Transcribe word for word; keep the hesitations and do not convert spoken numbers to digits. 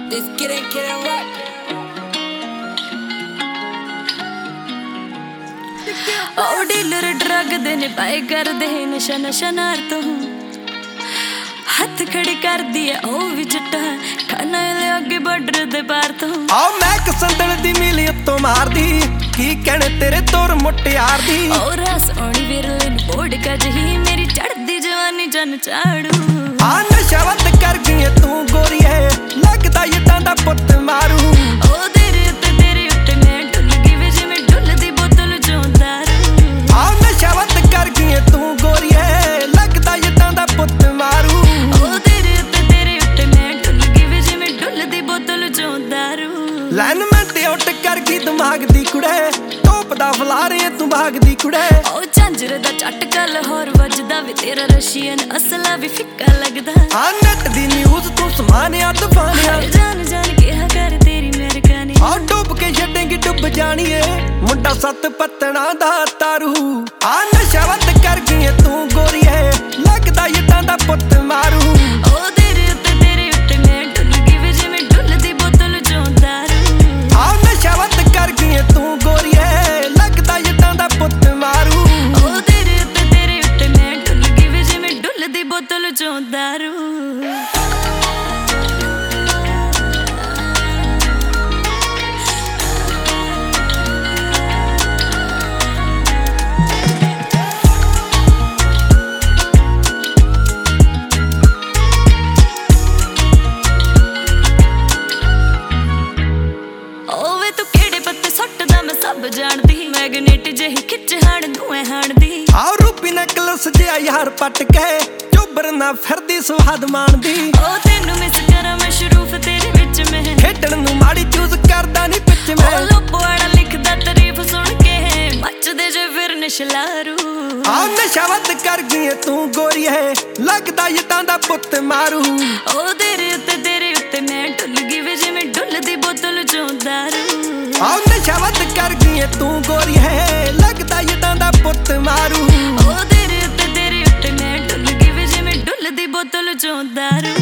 This kid ain't kidding right. ओ dealer drug दे ने पाए कर दे नशा नशा नार तो हथ खड़ी कर दिए ओ भी जट्टा खाना ले आगे बॉर्डर दे पार तो आ मैं कसंदल दी मिली तो मार दी की कहने तेरे तोर मुटियार दी ओ रास ओणी विरले बोर्ड का जही मेरी चढ़दी जवानी जन चाड़ू आ नशा वत कर गई तू गोरी है लगदा ये डांडा पुत मारू ओ तेरे उत्ते तेरे उत्ते मैं डुल गई वे जिवें डुलदी बोतल चों दारू आ नशा वत कर गई तू गोरी है लगदा ये डांडा पुत मारू ओ तेरे उत्ते तेरे उत्ते मैं डुल गई वे जिवें डुलदी बोतल चों दारू लाइनमेंट आउट कर गई दिमाग दी कुड़े टॉप दा फला रहे तू भाग दी कुड़े ओ झांजर दा चटका लाहौर वजदा वे तेरा रशियन असला भी फिक्का लगदा आ नेट दी न्यूज़ तू समानिया दफानिया जान जान के हा कर तेरी मेहरबानी आ डुब के छड़ेंगी डुब जानिए मुंडा सत पत्तना दा तारू आ नशा वत कर गई तू गोरी है लगदा ये डांडा पुत मारू ओ तेरे उत्ते तेरे उत्ते मैं डुल गई वे जिवें डुलदी बोतल चों दारू आ नशा वत कर गई तू गोरी है लगदा ये डांडा पुत मारू ओ तेरे उत्ते तेरे उत्ते मैं डुल गई वे जिवें डुलदी बोतल चों दारू सब जानदी मैग्नेट जही खिच हाण धुएं हाणदी आ रूपी नकलस जिया यार पट के चुबर ना फिरदी स्वाद मानदी ओ तेनू मिस करा मैं शरूफ तेरे विच में खेडण नू माड़ी चूज करदा नी पिच में ओ लोपवाड़ा लिखदा तारीफ सुन के मचदे जे फिर नशलारू आ नशा वत कर गई तू गोरी है लगदा ये डांडा पुत मारू ओ तेरे उत्ते तेरे उत्ते मैं डुल गई वे जिवें डुलदी बोतल चों दारू आ नशा वत कर गई तू गोरी है लगदा ये डांडा पुत मारू ओ तेरे उत्ते तेरे उत्ते मैं डुल गई वे जिवें डुलदी बोतल चों दारू।